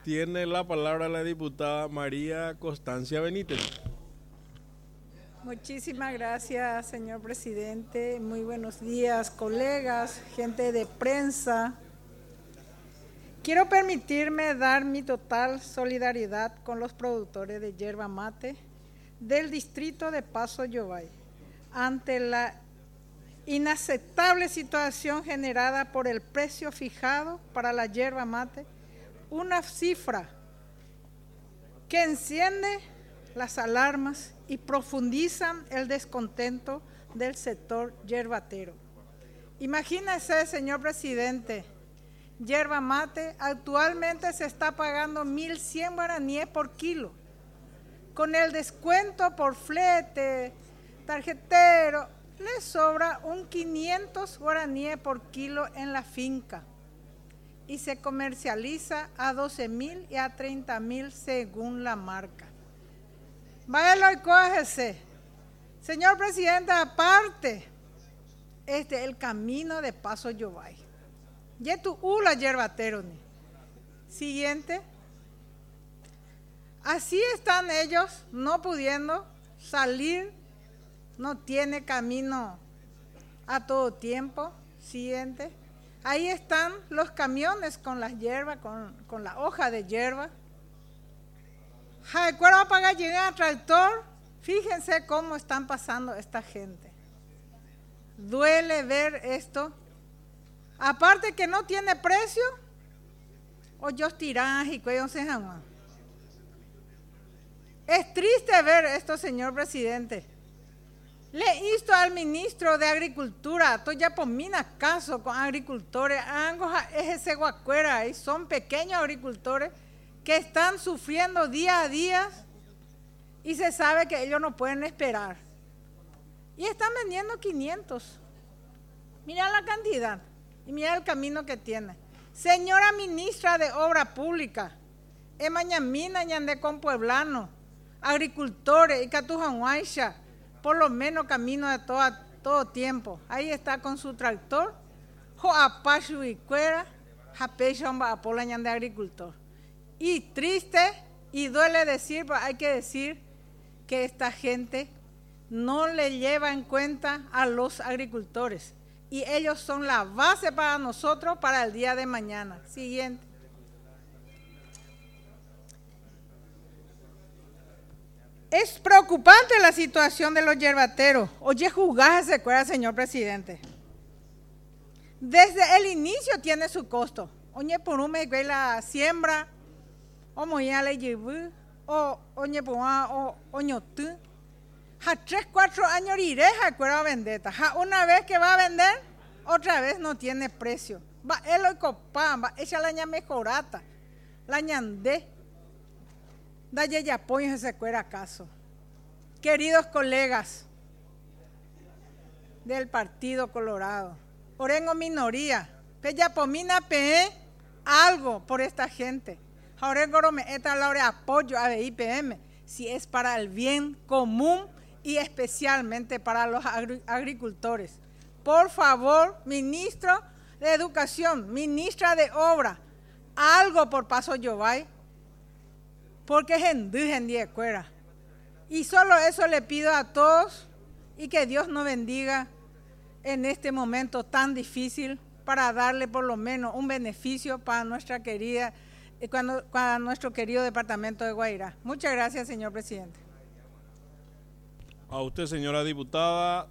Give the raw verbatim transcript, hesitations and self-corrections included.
Tiene la palabra la diputada María Constancia Benítez. Muchísimas gracias, señor presidente. Muy buenos días, colegas, gente de prensa. Quiero permitirme dar mi total solidaridad con los productores de yerba mate del distrito de Paso Yobay ante la inaceptable situación generada por el precio fijado para la yerba mate, una cifra que enciende las alarmas y profundizan el descontento del sector yerbatero. Imagínese, señor presidente, yerba mate actualmente se está pagando mil cien guaraníes por kilo. Con el descuento por flete, tarjetero, le sobra un quinientos guaraníes por kilo en la finca y se comercializa a doce mil y a treinta mil según la marca. Váyalo y cógese. Señor presidente, aparte, este es el camino de Paso Yobay. Y tu ula yerbatero. Siguiente. Así están ellos no pudiendo salir, no tiene camino a todo tiempo. Siguiente. Ahí están los camiones con las hierbas, con, con la hoja de hierba. ¿Cuándo va a pagar llegar al tractor? Fíjense cómo están pasando esta gente. Duele ver esto. Aparte que no tiene precio, o yo tirán y cuello se jamás. Es triste ver esto, señor presidente. Le insto al ministro de Agricultura, estoy ya por mi caso con agricultores, es ese guacuera, y son pequeños agricultores que están sufriendo día a día y se sabe que ellos no pueden esperar. Y están vendiendo quinientos. Mira la cantidad y mira el camino que tiene. Señora ministra de Obra Pública, Emañamina, Ñande con Pueblano, agricultores y Catujanhuaycha, por lo menos camino de todo, todo tiempo. Ahí está con su tractor, Joapachu y Cuera, Japechamba, Apola Ñande agricultor. Y triste y duele decir, pero hay que decir que esta gente no le lleva en cuenta a los agricultores. Y ellos son la base para nosotros para el día de mañana. Siguiente. Es preocupante la situación de los yerbateros. Oye, juzgar se acuerda, señor presidente. Desde el inicio tiene su costo. Oye, por un mes la siembra, o moya le llevó, o oye, por o oñotú. Ja tres, cuatro años iré, ja acuerda vendetta. Ja una vez que va a vender, otra vez no tiene precio. Va él lo copa, va echa la ña mejorata, la ñandé. Daye ya apoyo ese cuera acaso. Queridos colegas del Partido Colorado, Orengo minoría, Peyapomina P algo por esta gente. Orengo me eta la hora apoyo a I P M si es para el bien común y especialmente para los agricultores. Por favor, ministro de Educación, ministra de Obra, algo por Paso Yobay, porque es en día cuera. Y solo eso le pido a todos y que Dios nos bendiga en este momento tan difícil para darle por lo menos un beneficio para nuestra querida, cuando, para nuestro querido departamento de Guairá. Muchas gracias, señor presidente. A usted, señora diputada.